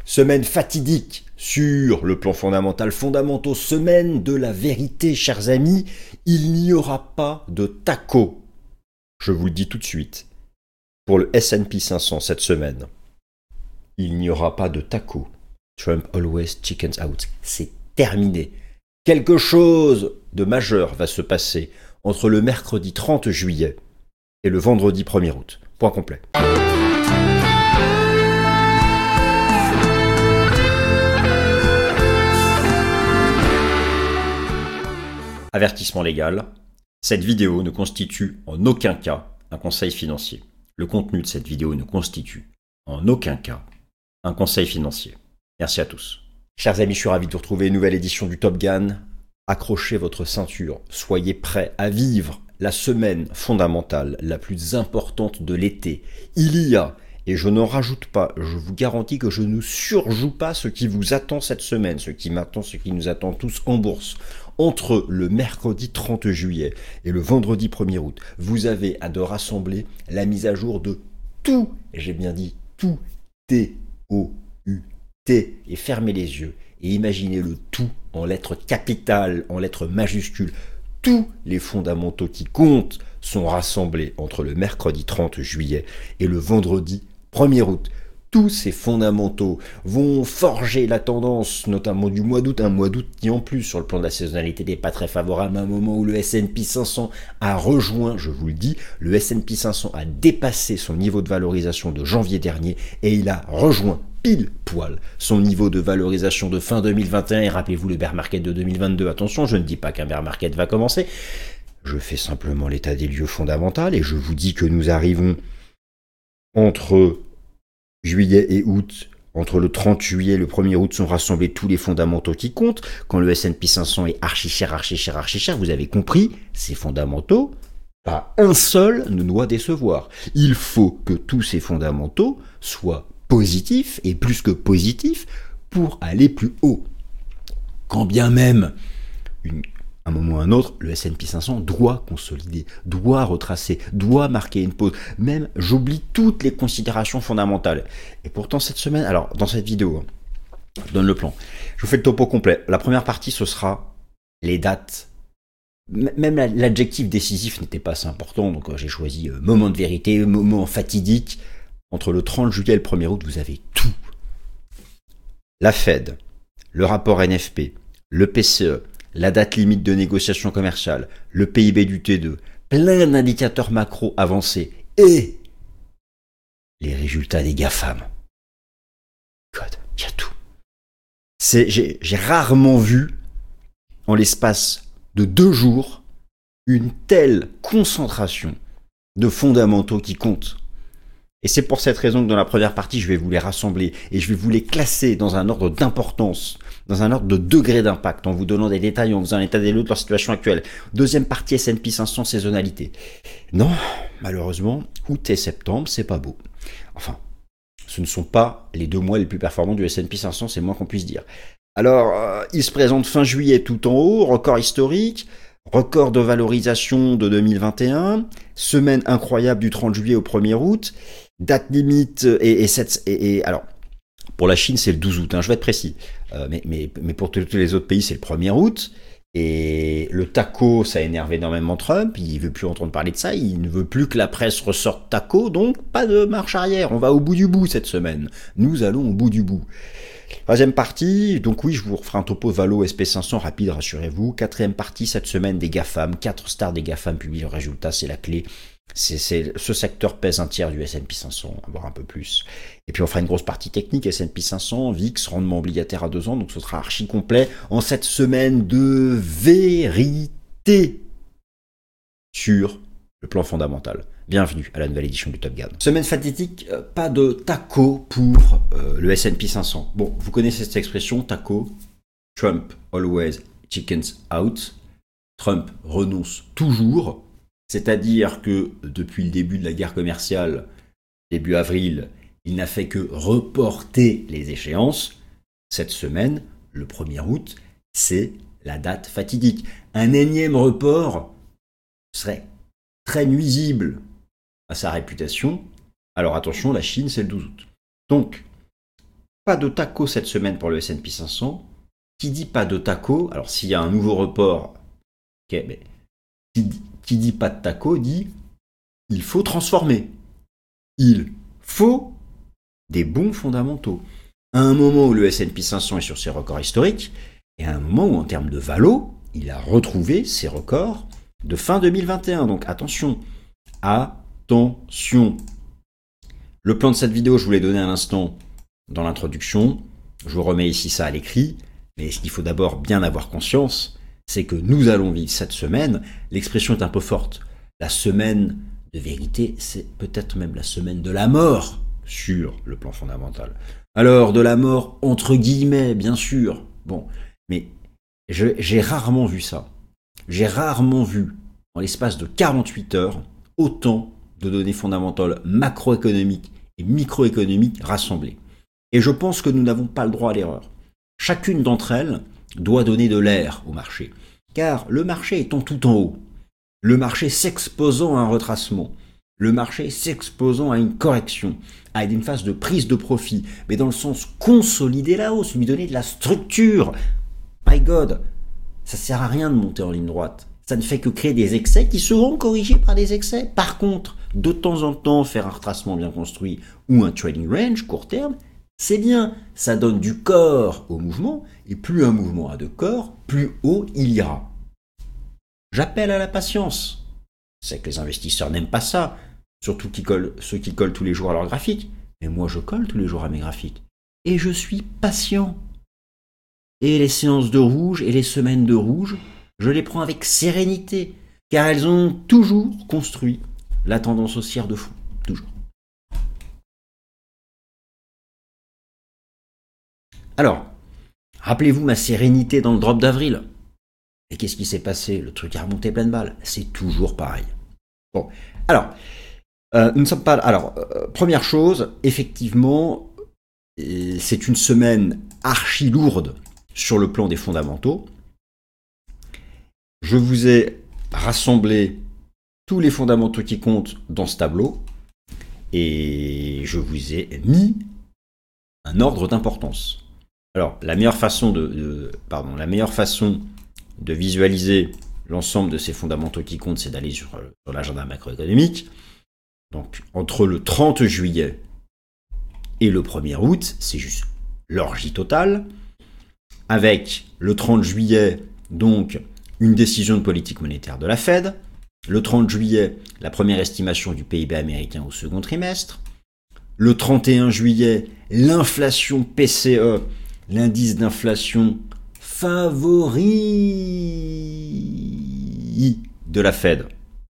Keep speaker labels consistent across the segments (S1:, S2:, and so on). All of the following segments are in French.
S1: Semaine fatidique sur le plan fondamental, fondamentaux, semaine de la vérité, chers amis. Il n'y aura pas de taco. Je vous le dis tout de suite. Pour le S&P 500 cette semaine, il n'y aura pas de taco. Trump always chickens out. C'est terminé. Quelque chose de majeur va se passer entre le mercredi 30 juillet et le vendredi 1er août. Point complet. Avertissement légal, cette vidéo ne constitue en aucun cas un conseil financier. Le contenu de cette vidéo ne constitue en aucun cas un conseil financier. Merci à tous. Chers amis, je suis ravi de vous retrouver, une nouvelle édition du Top Gun. Accrochez votre ceinture, soyez prêts à vivre la semaine fondamentale la plus importante de l'été. Il y a, et je n'en rajoute pas, je vous garantis que je ne surjoue pas ce qui vous attend cette semaine, ce qui m'attend, ce qui nous attend tous en bourse. Entre le mercredi 30 juillet et le vendredi 1er août, vous avez à de rassembler la mise à jour de tout, j'ai bien dit tout, T-O-U-T, et fermez les yeux et imaginez le tout en lettres capitales, en lettres majuscules. Tous les fondamentaux qui comptent sont rassemblés entre le mercredi 30 juillet et le vendredi 1er août. Tous ces fondamentaux vont forger la tendance, notamment du mois d'août, un mois d'août qui en plus sur le plan de la saisonnalité n'est pas très favorable, à un moment où le S&P 500 a rejoint, je vous le dis, le S&P 500 a dépassé son niveau de valorisation de janvier dernier et il a rejoint pile poil son niveau de valorisation de fin 2021 et rappelez-vous le bear market de 2022. Attention, je ne dis pas qu'un bear market va commencer, je fais simplement l'état des lieux fondamental et je vous dis que nous arrivons entre juillet et août, entre le 30 juillet et le 1er août sont rassemblés tous les fondamentaux qui comptent. Quand le S&P 500 est archi cher, vous avez compris, ces fondamentaux, pas un seul ne doit décevoir. Il faut que tous ces fondamentaux soient positifs et plus que positifs pour aller plus haut. Quand bien même un moment ou un autre, le S&P 500 doit consolider, doit retracer, doit marquer une pause. Même, j'oublie toutes les considérations fondamentales. Et pourtant, cette semaine, alors, dans cette vidéo, je donne le plan. Je vous fais le topo complet. La première partie, ce sera les dates. Même l'adjectif décisif n'était pas assez important, donc j'ai choisi moment de vérité, moment fatidique. Entre le 30 juillet et le 1er août, vous avez tout. La Fed, le rapport NFP, le PCE, la date limite de négociation commerciale, le PIB du T2, plein d'indicateurs macro avancés et les résultats des GAFAM. God, il y a tout. J'ai rarement vu, en l'espace de 2 jours, une telle concentration de fondamentaux qui comptent. Et c'est pour cette raison que dans la première partie, je vais vous les rassembler et je vais vous les classer dans un ordre d'importance, dans un ordre de degré d'impact, en vous donnant des détails, en faisant un état des lieux de leur situation actuelle. Deuxième partie, S&P 500, saisonnalité. Non, malheureusement, août et septembre, c'est pas beau. Enfin, ce ne sont pas les 2 mois les plus performants du S&P 500, c'est moins qu'on puisse dire. Alors, il se présente fin juillet tout en haut, record historique, record de valorisation de 2021, semaine incroyable du 30 juillet au 1er août, date limite et alors pour la Chine c'est le 12 août, hein, je vais être précis, mais pour tous les autres pays c'est le 1er août et le taco ça énerve énormément Trump, il veut plus entendre parler de ça, il ne veut plus que la presse ressorte taco, donc pas de marche arrière, on va au bout du bout cette semaine, nous allons au bout du bout. Troisième partie, donc oui, je vous referai un topo Valo SP500 rapide, rassurez-vous. Quatrième partie, cette semaine des GAFAM, 4 stars des GAFAM publient leurs résultats, c'est la clé. Ce secteur pèse un tiers du S&P 500, voire un peu plus. Et puis on fera une grosse partie technique, S&P 500, VIX, rendement obligataire à 2 ans, donc ce sera archi complet en cette semaine de vérité sur le plan fondamental. Bienvenue à la nouvelle édition du Top Gun. Semaine fatidique, pas de taco pour le S&P 500. Bon, vous connaissez cette expression, taco. Trump always chickens out. Trump renonce toujours. C'est-à-dire que depuis le début de la guerre commerciale, début avril, il n'a fait que reporter les échéances. Cette semaine, le 1er août, c'est la date fatidique. Un énième report serait très nuisible à sa réputation. Alors attention, la Chine, c'est le 12 août. Donc, pas de taco cette semaine pour le S&P 500. Qui dit pas de taco, alors s'il y a un nouveau report, ok, mais qui dit pas de taco dit il faut transformer. Il faut des bons fondamentaux. À un moment où le S&P 500 est sur ses records historiques, et à un moment où en termes de valo, il a retrouvé ses records de fin 2021. Donc attention, attention. Le plan de cette vidéo, je vous l'ai donné à l'instant dans l'introduction. Je vous remets ici ça à l'écrit. Mais ce qu'il faut d'abord bien avoir conscience, c'est que nous allons vivre cette semaine. L'expression est un peu forte. La semaine de vérité, c'est peut-être même la semaine de la mort sur le plan fondamental. Alors, de la mort entre guillemets, bien sûr. Bon, mais j'ai rarement vu ça. J'ai rarement vu, en l'espace de 48 heures, autant de données fondamentales macroéconomiques et microéconomiques rassemblées. Et je pense que nous n'avons pas le droit à l'erreur. Chacune d'entre elles doit donner de l'air au marché. Car le marché étant tout en haut, le marché s'exposant à un retracement, le marché s'exposant à une correction, à une phase de prise de profit, mais dans le sens consolider la hausse, lui donner de la structure. My God, ça sert à rien de monter en ligne droite. Ça ne fait que créer des excès qui seront corrigés par des excès. Par contre, de temps en temps, faire un retracement bien construit ou un trading range court terme, c'est bien, ça donne du corps au mouvement, et plus un mouvement a de corps, plus haut il ira. J'appelle à la patience. C'est que les investisseurs n'aiment pas ça, surtout ceux qui collent tous les jours à leur graphique. Mais moi je colle tous les jours à mes graphiques. Et je suis patient. Et les séances de rouge et les semaines de rouge, je les prends avec sérénité, car elles ont toujours construit la tendance haussière de fond. Toujours. Alors, rappelez-vous ma sérénité dans le drop d'avril. Et qu'est-ce qui s'est passé? Le truc a remonté pleine balle. C'est toujours pareil. Bon, alors, nous ne sommes pas... Alors, première chose, effectivement, c'est une semaine archi lourde sur le plan des fondamentaux. Je vous ai rassemblé tous les fondamentaux qui comptent dans ce tableau. Et je vous ai mis un ordre d'importance. Alors, la meilleure façon de visualiser l'ensemble de ces fondamentaux qui comptent, c'est d'aller sur l'agenda macroéconomique. Donc, entre le 30 juillet et le 1er août, c'est juste l'orgie totale. Avec le 30 juillet, donc, une décision de politique monétaire de la Fed. Le 30 juillet, la première estimation du PIB américain au second trimestre. Le 31 juillet, l'inflation PCE, l'indice d'inflation favori de la Fed.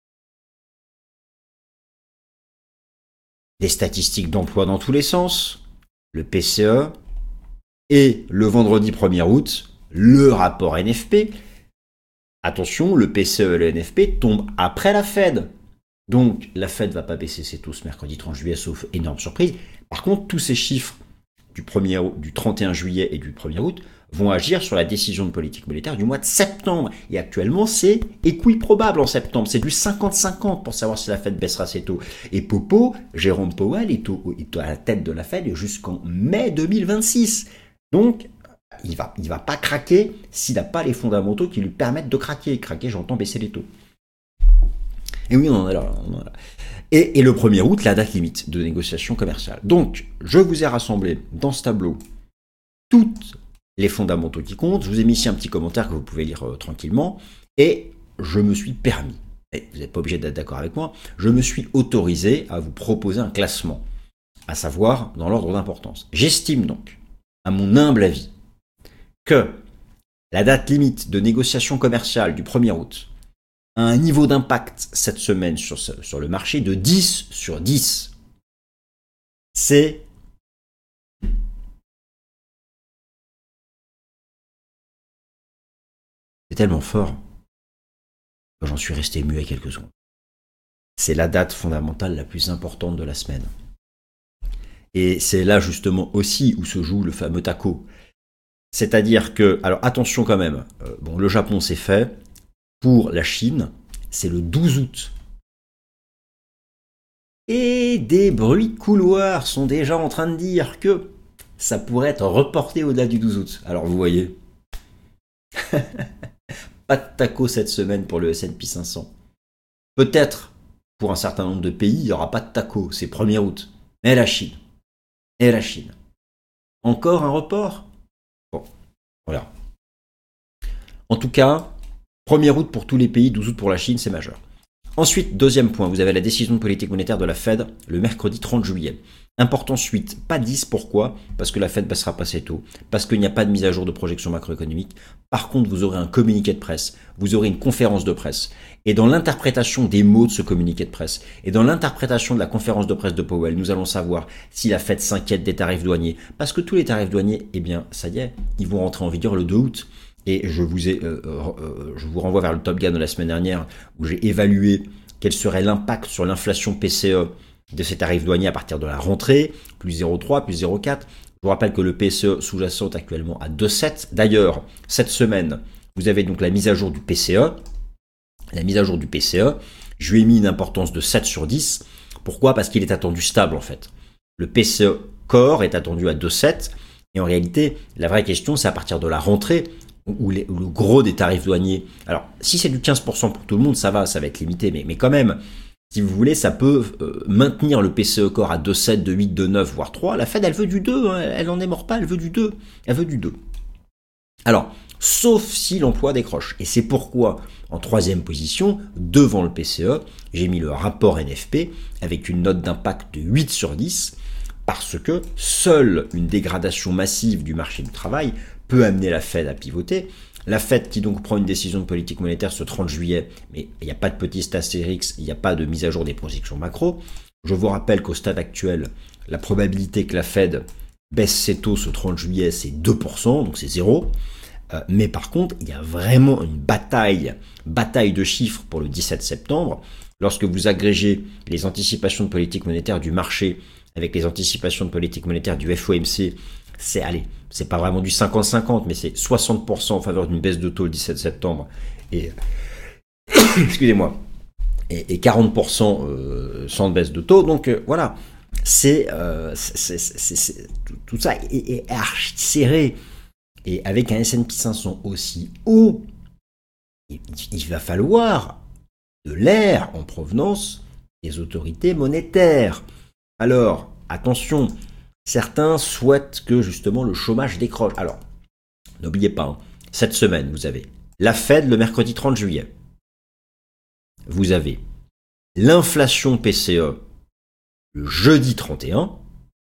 S1: Des statistiques d'emploi dans tous les sens, le PCE, et le vendredi 1er août, le rapport NFP. Attention, le PCE et le NFP tombent après la Fed. Donc, la Fed ne va pas baisser ses taux ce mercredi 30 juillet, sauf énorme surprise. Par contre, tous ces chiffres du 31 juillet et du 1er août vont agir sur la décision de politique monétaire du mois de septembre. Et actuellement, c'est équiprobable en septembre. C'est du 50-50 pour savoir si la Fed baissera ses taux. Et Jérôme Powell, est à la tête de la Fed jusqu'en mai 2026. Donc, il va pas craquer s'il n'a pas les fondamentaux qui lui permettent de craquer. Craquer, j'entends baisser les taux. Et oui, on en est là. Et le 1er août, la date limite de négociation commerciale. Donc, je vous ai rassemblé dans ce tableau toutes les fondamentaux qui comptent. Je vous ai mis ici un petit commentaire que vous pouvez lire tranquillement. Et je me suis permis, et vous n'êtes pas obligé d'être d'accord avec moi, je me suis autorisé à vous proposer un classement, à savoir dans l'ordre d'importance. J'estime donc, à mon humble avis, que la date limite de négociation commerciale du 1er août a un niveau d'impact cette semaine sur le marché de 10 sur 10. C'est tellement fort que j'en suis resté muet quelques secondes. C'est la date fondamentale la plus importante de la semaine. Et c'est là justement aussi où se joue le fameux taco. C'est-à-dire que, alors attention quand même, le Japon c'est fait. Pour la Chine, c'est le 12 août. Et des bruits de couloir sont déjà en train de dire que ça pourrait être reporté au-delà du 12 août. Alors vous voyez, pas de taco cette semaine pour le S&P 500. Peut-être, pour un certain nombre de pays, il n'y aura pas de taco, c'est 1er août. Mais la Chine. Et la Chine. Encore un report? Bon, voilà. En tout cas, 1er août pour tous les pays, 12 août pour la Chine, c'est majeur. Ensuite, deuxième point, vous avez la décision de politique monétaire de la Fed le mercredi 30 juillet. Importance 8, pas 10, pourquoi? Parce que la Fed baissera pas ses taux, parce qu'il n'y a pas de mise à jour de projection macroéconomique. Par contre, vous aurez un communiqué de presse, vous aurez une conférence de presse. Et dans l'interprétation des mots de ce communiqué de presse, et dans l'interprétation de la conférence de presse de Powell, nous allons savoir si la Fed s'inquiète des tarifs douaniers. Parce que tous les tarifs douaniers, eh bien, ça y est, ils vont rentrer en vigueur le 2 août. Et je vous renvoie vers le Top Gun de la semaine dernière où j'ai évalué quel serait l'impact sur l'inflation PCE de ces tarifs douaniers à partir de la rentrée, plus 0,3, plus 0,4. Je vous rappelle que le PCE sous-jacent est actuellement à 2,7. D'ailleurs, cette semaine, vous avez donc la mise à jour du PCE. La mise à jour du PCE, je lui ai mis une importance de 7 sur 10. Pourquoi? Parce qu'il est attendu stable en fait. Le PCE Core est attendu à 2,7. Et en réalité, la vraie question, c'est à partir de la rentrée, où le gros des tarifs douaniers. Alors, si c'est du 15% pour tout le monde, ça va être limité, mais quand même, si vous voulez, ça peut maintenir le PCE Core à 2,7, 2,8, 2,9, voire 3. La Fed, elle veut du 2, hein, elle n'en est mort pas, elle veut du 2. Elle veut du 2. Alors, sauf si l'emploi décroche. Et c'est pourquoi, en troisième position, devant le PCE, j'ai mis le rapport NFP avec une note d'impact de 8 sur 10, parce que seule une dégradation massive du marché du travail peut amener la Fed à pivoter. La Fed qui donc prend une décision de politique monétaire ce 30 juillet, mais il n'y a pas de petit astérix, il n'y a pas de mise à jour des projections macro. Je vous rappelle qu'au stade actuel, la probabilité que la Fed baisse ses taux ce 30 juillet, c'est 2%, donc c'est 0. Mais par contre, il y a vraiment une bataille de chiffres pour le 17 septembre. Lorsque vous agrégez les anticipations de politique monétaire du marché avec les anticipations de politique monétaire du FOMC, c'est pas vraiment du 50-50, mais c'est 60% en faveur d'une baisse de taux le 17 septembre et excusez-moi, et 40% sans baisse de taux. Donc voilà, tout ça est archi serré. Et avec un S&P 500 aussi haut, il va falloir de l'air en provenance des autorités monétaires. Alors, attention, certains souhaitent que justement le chômage décroche. Alors, n'oubliez pas, hein, cette semaine, vous avez la Fed le mercredi 30 juillet. Vous avez l'inflation PCE le jeudi 31.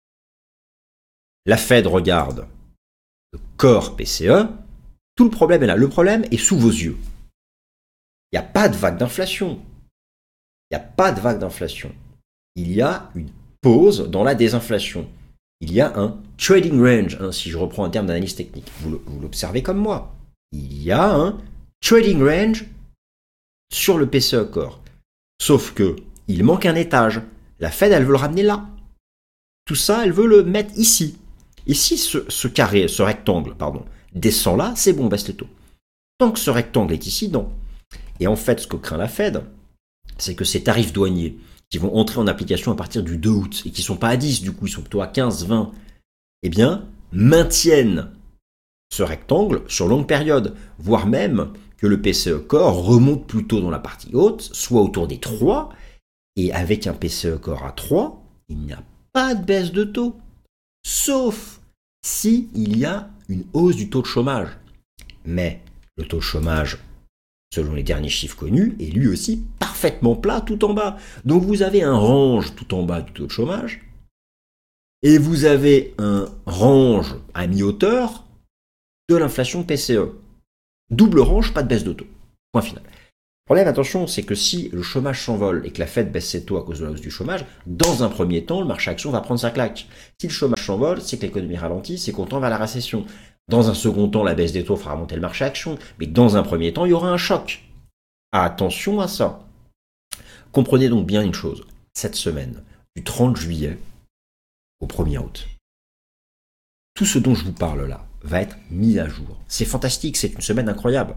S1: La Fed regarde le corps PCE. Tout le problème est là. Le problème est sous vos yeux. Il n'y a pas de vague d'inflation. Il n'y a pas de vague d'inflation. Il y a une pause dans la désinflation. Il y a un trading range, hein, si je reprends un terme d'analyse technique. Vous l'observez comme moi. Il y a un trading range sur le PCE Core. Sauf que il manque un étage. La Fed, elle veut le ramener là. Tout ça, elle veut le mettre ici. Et si ce rectangle, descend là, c'est bon, baisse les taux. Tant que ce rectangle est ici, non. Et en fait, ce que craint la Fed, c'est que ces tarifs douaniers qui vont entrer en application à partir du 2 août et qui ne sont pas à 10, du coup, ils sont plutôt à 15, 20, eh bien, maintiennent ce rectangle sur longue période, voire même que le PCE Core remonte plutôt dans la partie haute, soit autour des 3, et avec un PCE Core à 3, il n'y a pas de baisse de taux, sauf si il y a une hausse du taux de chômage. Mais le taux de chômage, selon les derniers chiffres connus, est lui aussi parfaitement plat tout en bas. Donc vous avez un range tout en bas du taux de chômage, et vous avez un range à mi-hauteur de l'inflation PCE. Double range, pas de baisse de taux. Point final. Le problème, attention, c'est que si le chômage s'envole et que la Fed baisse ses taux à cause de la hausse du chômage, dans un premier temps, le marché action va prendre sa claque. Si le chômage s'envole, c'est que l'économie ralentit, c'est qu'on tend vers la récession. Dans un second temps, la baisse des taux fera remonter le marché action. Mais dans un premier temps, il y aura un choc. Attention à ça. Comprenez donc bien une chose. Cette semaine, du 30 juillet au 1er août, tout ce dont je vous parle là va être mis à jour. C'est fantastique, c'est une semaine incroyable.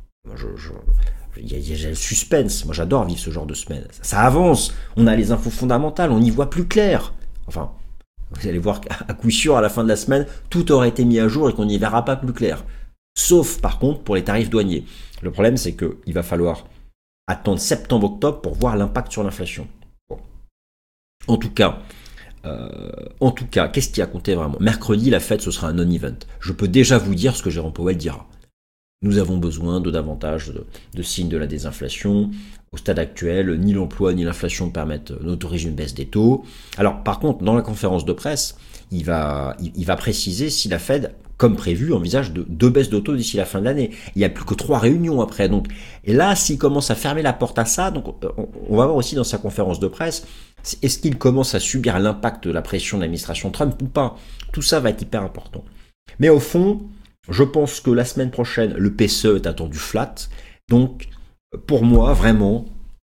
S1: Il y a le suspense. Moi, j'adore vivre ce genre de semaine. Ça avance. On a les infos fondamentales. On y voit plus clair. Enfin, vous allez voir qu'à coup sûr, à la fin de la semaine, tout aurait été mis à jour et qu'on n'y verra pas plus clair. Sauf, par contre, pour les tarifs douaniers. Le problème, c'est qu'il va falloir attendre septembre-octobre pour voir l'impact sur l'inflation. Bon. En tout cas, qu'est-ce qui a compté vraiment? Mercredi, la Fed, ce sera un non-event. Je peux déjà vous dire ce que Jérôme Powell dira. Nous avons besoin de davantage de signes de la désinflation. Au stade actuel, ni l'emploi ni l'inflation n'autorisent une baisse des taux. Alors, par contre, dans la conférence de presse, il va préciser si la Fed, comme prévu, envisage deux baisses de taux d'ici la fin de l'année. Il n'y a plus que 3 réunions après. Donc, et là, s'il commence à fermer la porte à ça, donc on va voir aussi dans sa conférence de presse, est-ce qu'il commence à subir l'impact de la pression de l'administration Trump ou pas? Tout ça va être hyper important. Mais au fond, je pense que la semaine prochaine, le PCE est attendu flat. Donc, pour moi, vraiment,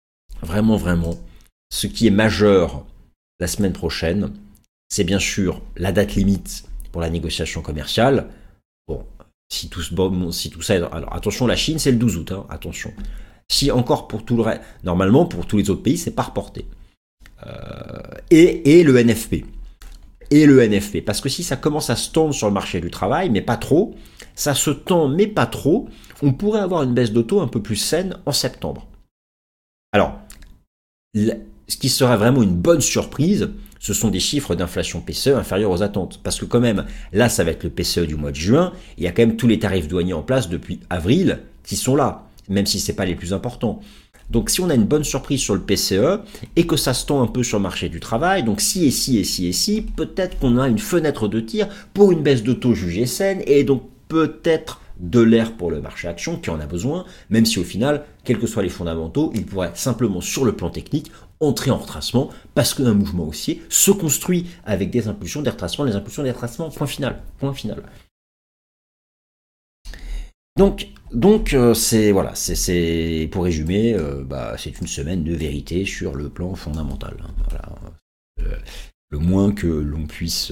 S1: ce qui est majeur la semaine prochaine, c'est bien sûr la date limite pour la négociation commerciale. Bon, si tout ça est... Alors, attention, la Chine, c'est le 12 août, hein, attention. Si encore pour tout le reste... Normalement, pour tous les autres pays, c'est pas reporté. Et le NFP. Parce que si ça commence à se tendre sur le marché du travail, mais pas trop, ça se tend, mais pas trop, on pourrait avoir une baisse de taux un peu plus saine en septembre. Alors, ce qui serait vraiment une bonne surprise, ce sont des chiffres d'inflation PCE inférieurs aux attentes. Parce que quand même, là, ça va être le PCE du mois de juin, et il y a quand même tous les tarifs douaniers en place depuis avril qui sont là, même si ce n'est pas les plus importants. Donc si on a une bonne surprise sur le PCE et que ça se tend un peu sur le marché du travail, donc si, peut-être qu'on a une fenêtre de tir pour une baisse de taux jugée saine et donc peut-être de l'air pour le marché action qui en a besoin, même si au final, quels que soient les fondamentaux, il pourrait simplement sur le plan technique entrer en retracement parce qu'un mouvement haussier se construit avec des impulsions, des retracements, point final. Donc c'est pour résumer, c'est une semaine de vérité sur le plan fondamental. Hein, voilà. Le moins que l'on puisse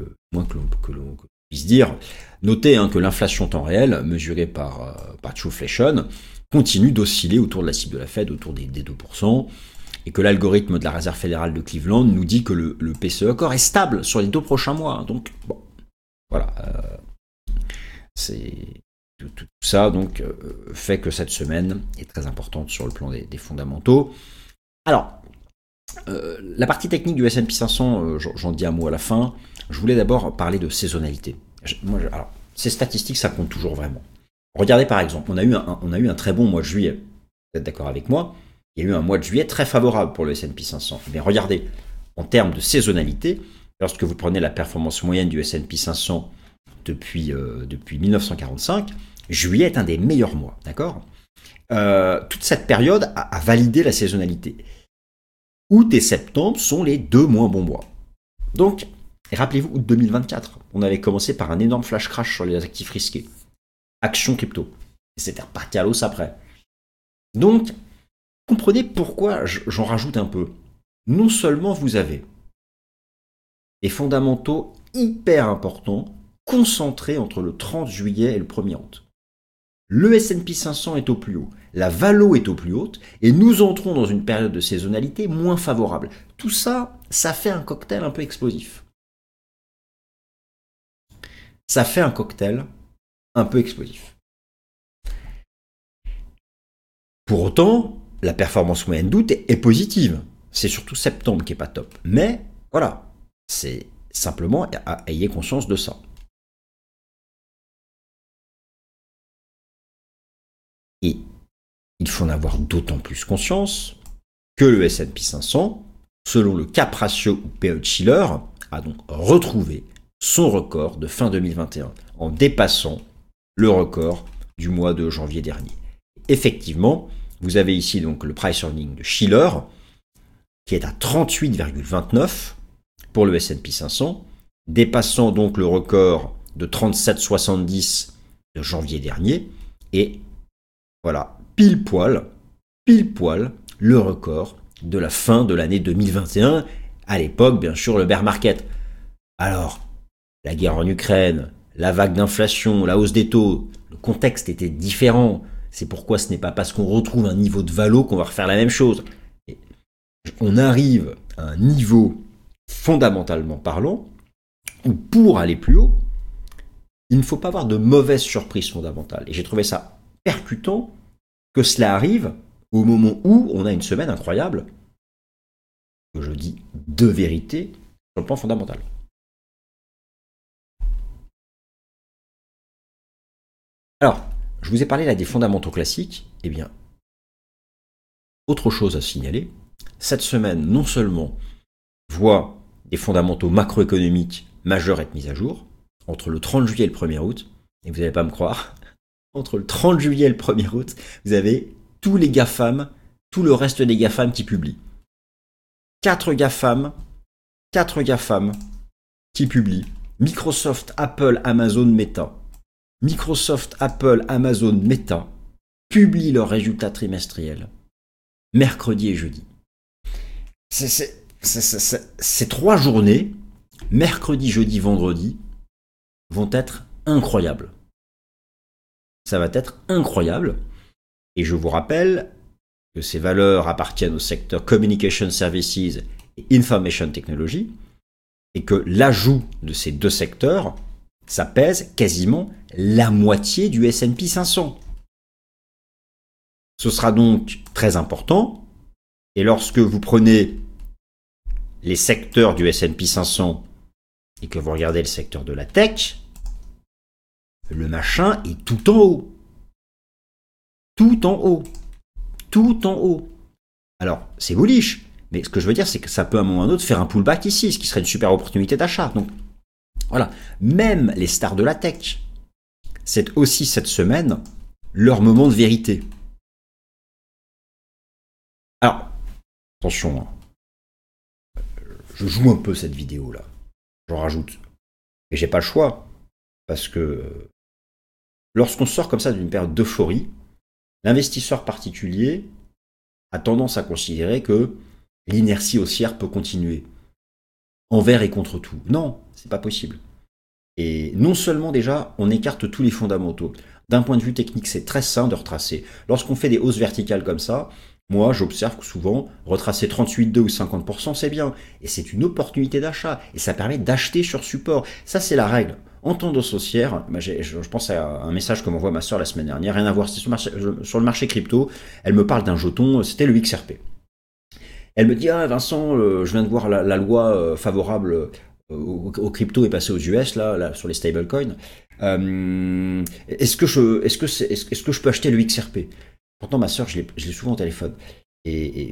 S1: dire. Notez que l'inflation temps réel, mesurée par Truflation, continue d'osciller autour de la cible de la Fed, autour des 2%, et que l'algorithme de la Réserve fédérale de Cleveland nous dit que le PCE corps est stable sur les 2 prochains mois. Donc, bon, voilà. C'est... Tout ça donc fait que cette semaine est très importante sur le plan des fondamentaux. Alors, la partie technique du S&P 500, j'en dis un mot à la fin. Je voulais d'abord parler de saisonnalité. Alors, ces statistiques, ça compte toujours vraiment. Regardez par exemple, on a eu un très bon mois de juillet. Vous êtes d'accord avec moi? Il y a eu un mois de juillet très favorable pour le S&P 500. Mais regardez, en termes de saisonnalité, lorsque vous prenez la performance moyenne du S&P 500 depuis 1945, juillet est un des meilleurs mois, d'accord? Toute cette période a validé la saisonnalité. Août et septembre sont les 2 moins bons mois. Donc, rappelez-vous, août 2024, on avait commencé par un énorme flash crash sur les actifs risqués. Actions crypto. Et c'était reparti à l'os après. Donc, comprenez pourquoi j'en rajoute un peu. Non seulement vous avez des fondamentaux hyper importants concentrés entre le 30 juillet et le 1er août. Le S&P 500 est au plus haut, la valo est au plus haute, et nous entrons dans une période de saisonnalité moins favorable. Tout ça, ça fait un cocktail un peu explosif. Pour autant, la performance moyenne d'août est positive. C'est surtout septembre qui est pas top. Mais voilà, c'est simplement, ayez conscience de ça. Et il faut en avoir d'autant plus conscience que le S&P 500, selon le cap ratio ou PE de Shiller, a donc retrouvé son record de fin 2021 en dépassant le record du mois de janvier dernier. Effectivement, vous avez ici donc le price earning de Shiller qui est à 38,29 pour le S&P 500, dépassant donc le record de 37,70 de janvier dernier et voilà, pile poil le record de la fin de l'année 2021, à l'époque bien sûr le bear market. Alors, la guerre en Ukraine, la vague d'inflation, la hausse des taux, le contexte était différent. C'est pourquoi ce n'est pas parce qu'on retrouve un niveau de valo qu'on va refaire la même chose. Et on arrive à un niveau, fondamentalement parlant, ou pour aller plus haut, il ne faut pas avoir de mauvaises surprises fondamentales. Et j'ai trouvé ça percutant que cela arrive au moment où on a une semaine incroyable, que je dis de vérité, sur le plan fondamental. Alors, je vous ai parlé là des fondamentaux classiques. Eh bien, autre chose à signaler, cette semaine, non seulement voit des fondamentaux macroéconomiques majeurs être mis à jour, entre le 30 juillet et le 1er août, et vous n'allez pas me croire, entre le 30 juillet et le 1er août, vous avez tous les GAFAM, tout le reste des GAFAM qui publient. 4 GAFAM qui publient. Microsoft, Apple, Amazon, Meta. Microsoft, Apple, Amazon, Meta publient leurs résultats trimestriels mercredi et jeudi. Ces 3 journées, mercredi, jeudi, vendredi, vont être incroyables. Ça va être incroyable. Et je vous rappelle que ces valeurs appartiennent au secteur Communication Services et Information Technology, et que l'ajout de ces 2 secteurs, ça pèse quasiment la moitié du S&P 500. Ce sera donc très important, et lorsque vous prenez les secteurs du S&P 500 et que vous regardez le secteur de la tech, le machin est tout en haut. Tout en haut. Tout en haut. Alors, c'est bullish, mais ce que je veux dire, c'est que ça peut à un moment ou à un autre faire un pullback ici, ce qui serait une super opportunité d'achat. Donc, voilà. Même les stars de la tech, c'est aussi cette semaine leur moment de vérité. Alors, attention, je joue un peu cette vidéo-là. J'en rajoute. Et j'ai pas le choix, parce que lorsqu'on sort comme ça d'une période d'euphorie, l'investisseur particulier a tendance à considérer que l'inertie haussière peut continuer, envers et contre tout. Non, c'est pas possible. Et non seulement déjà, on écarte tous les fondamentaux. D'un point de vue technique, c'est très sain de retracer. Lorsqu'on fait des hausses verticales comme ça, moi, j'observe que souvent, retracer 38,2 ou 50%, c'est bien. Et c'est une opportunité d'achat. Et ça permet d'acheter sur support. Ça, c'est la règle. En tendance haussière, je pense à un message que m'envoie ma soeur la semaine dernière, rien à voir, c'était sur le marché crypto, elle me parle d'un jeton, c'était le XRP. Elle me dit, ah Vincent, je viens de voir la loi favorable aux crypto est passée aux US, là sur les stablecoins. Est-ce que je peux acheter le XRP? Pourtant, ma soeur, je l'ai souvent au téléphone. Et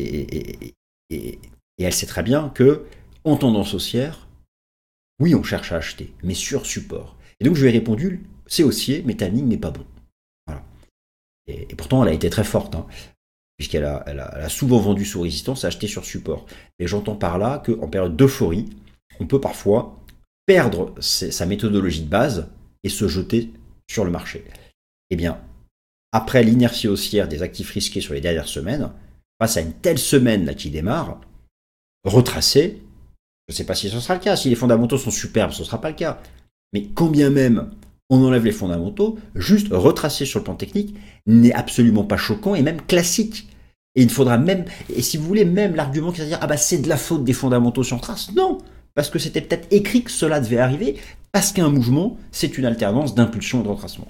S1: elle sait très bien que, en tendance haussière, oui, on cherche à acheter, mais sur support. Et donc, je lui ai répondu, c'est haussier, mais timing n'est pas bon. Voilà. Et pourtant, elle a été très forte, hein, puisqu'elle a souvent vendu sous résistance et acheté sur support. Et j'entends par là qu'en période d'euphorie, on peut parfois perdre sa méthodologie de base et se jeter sur le marché. Eh bien, après l'inertie haussière des actifs risqués sur les dernières semaines, face à une telle semaine là qui démarre, retracer, je ne sais pas si ce sera le cas. Si les fondamentaux sont superbes, ce ne sera pas le cas. Mais quand bien même on enlève les fondamentaux, juste retracer sur le plan technique n'est absolument pas choquant et même classique. Et il faudra même, et si vous voulez, même l'argument qui va dire ah bah c'est de la faute des fondamentaux sur trace. Non, parce que c'était peut-être écrit que cela devait arriver, parce qu'un mouvement, c'est une alternance d'impulsion et de retracement.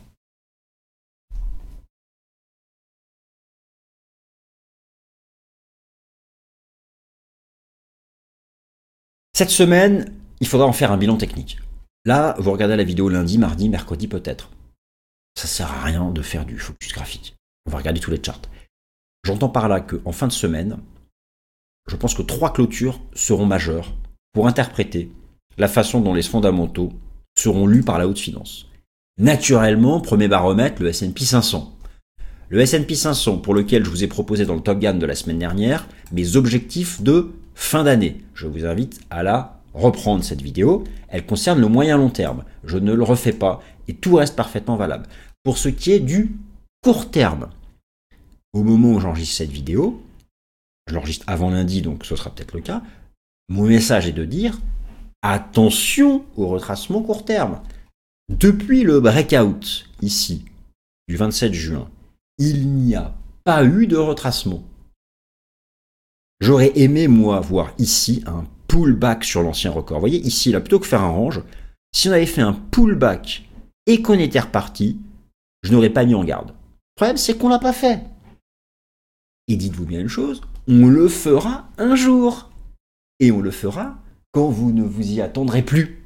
S1: Cette semaine, il faudra en faire un bilan technique. Là, vous regardez la vidéo lundi, mardi, mercredi peut-être. Ça sert à rien de faire du focus graphique. On va regarder tous les charts. J'entends par là qu'en fin de semaine, je pense que 3 clôtures seront majeures pour interpréter la façon dont les fondamentaux seront lus par la haute finance. Naturellement, premier baromètre, le S&P 500. Le S&P 500 pour lequel je vous ai proposé dans le Top Gun de la semaine dernière mes objectifs de fin d'année. Je vous invite à la reprendre cette vidéo. Elle concerne le moyen long terme. Je ne le refais pas et tout reste parfaitement valable. Pour ce qui est du court terme, au moment où j'enregistre cette vidéo, je l'enregistre avant lundi, donc ce sera peut-être le cas, mon message est de dire attention au retracement court terme. Depuis le breakout, ici, du 27 juin, il n'y a pas eu de retracement. J'aurais aimé, moi, voir ici un pullback sur l'ancien record. Vous voyez, ici, là, plutôt que faire un range, si on avait fait un pullback et qu'on était reparti, je n'aurais pas mis en garde. Le problème, c'est qu'on ne l'a pas fait. Et dites-vous bien une chose, on le fera un jour. Et on le fera quand vous ne vous y attendrez plus.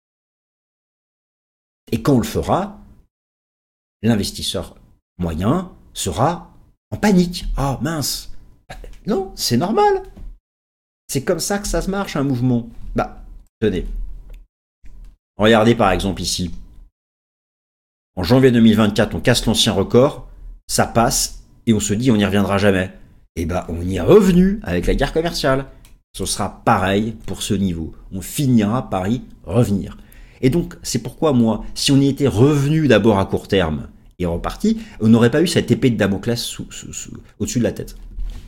S1: Et quand on le fera, l'investisseur moyen sera en panique. Ah mince. Non, c'est normal. C'est comme ça que ça se marche un mouvement. Bah, tenez. Regardez par exemple ici. En janvier 2024, on casse l'ancien record, ça passe, et on se dit on n'y reviendra jamais. Et bah on y est revenu avec la guerre commerciale. Ce sera pareil pour ce niveau. On finira par y revenir. Et donc, c'est pourquoi moi, si on y était revenu d'abord à court terme et reparti, on n'aurait pas eu cette épée de Damoclès au-dessus de la tête.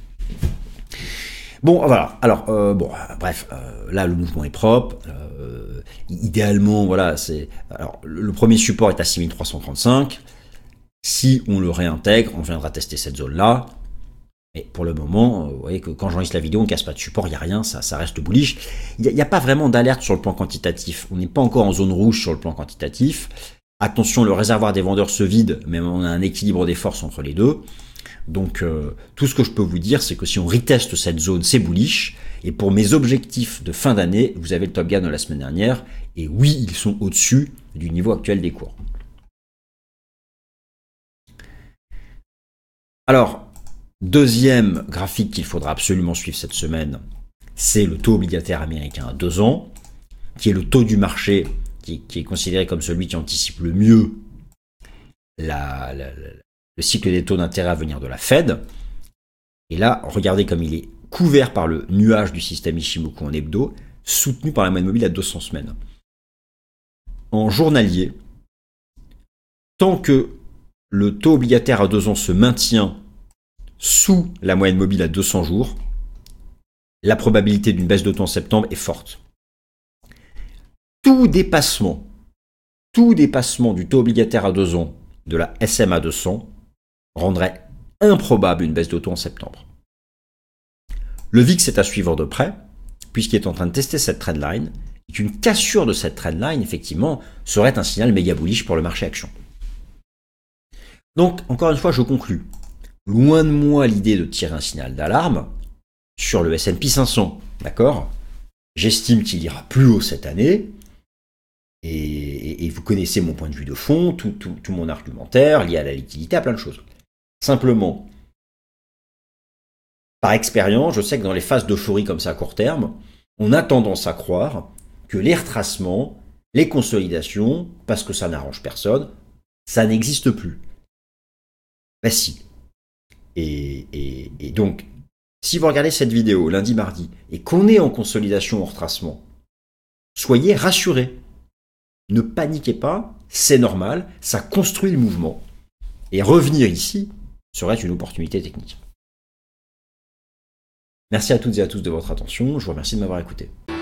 S1: Bon, voilà. Alors, bref, là, le mouvement est propre. Idéalement, voilà, alors, le premier support est à 6335. Si on le réintègre, on viendra tester cette zone-là. Mais pour le moment, vous voyez que quand j'enregistre la vidéo, on ne casse pas de support, il n'y a rien, ça reste bullish. Il n'y a pas vraiment d'alerte sur le plan quantitatif. On n'est pas encore en zone rouge sur le plan quantitatif. Attention, le réservoir des vendeurs se vide, mais on a un équilibre des forces entre les deux. Donc, tout ce que je peux vous dire, c'est que si on reteste cette zone, c'est bullish. Et pour mes objectifs de fin d'année, vous avez le Top Gun de la semaine dernière. Et oui, ils sont au-dessus du niveau actuel des cours. Alors, deuxième graphique qu'il faudra absolument suivre cette semaine, c'est le taux obligataire américain à 2 ans, qui est le taux du marché qui est considéré comme celui qui anticipe le mieux le cycle des taux d'intérêt à venir de la Fed. Et là, regardez comme il est couvert par le nuage du système Ishimoku en hebdo, soutenu par la moyenne mobile à 200 semaines. En journalier, tant que le taux obligataire à 2 ans se maintient sous la moyenne mobile à 200 jours, la probabilité d'une baisse de taux en septembre est forte. Tout dépassement du taux obligataire à 2 ans de la SMA 200 rendrait improbable une baisse de taux en septembre. Le VIX est à suivre de près, puisqu'il est en train de tester cette trendline, et qu'une cassure de cette trendline, effectivement, serait un signal méga bullish pour le marché action. Donc, encore une fois, je conclus. Loin de moi l'idée de tirer un signal d'alarme sur le S&P 500, d'accord ? J'estime qu'il ira plus haut cette année, et vous connaissez mon point de vue de fond, tout mon argumentaire lié à la liquidité, à plein de choses. Simplement, par expérience, je sais que dans les phases d'euphorie comme ça à court terme, on a tendance à croire que les retracements, les consolidations, parce que ça n'arrange personne, ça n'existe plus. Ben si. Et donc, si vous regardez cette vidéo lundi, mardi, et qu'on est en consolidation ou en retracement, soyez rassurés. Ne paniquez pas, c'est normal, ça construit le mouvement. Et revenir ici serait une opportunité technique. Merci à toutes et à tous de votre attention, je vous remercie de m'avoir écouté.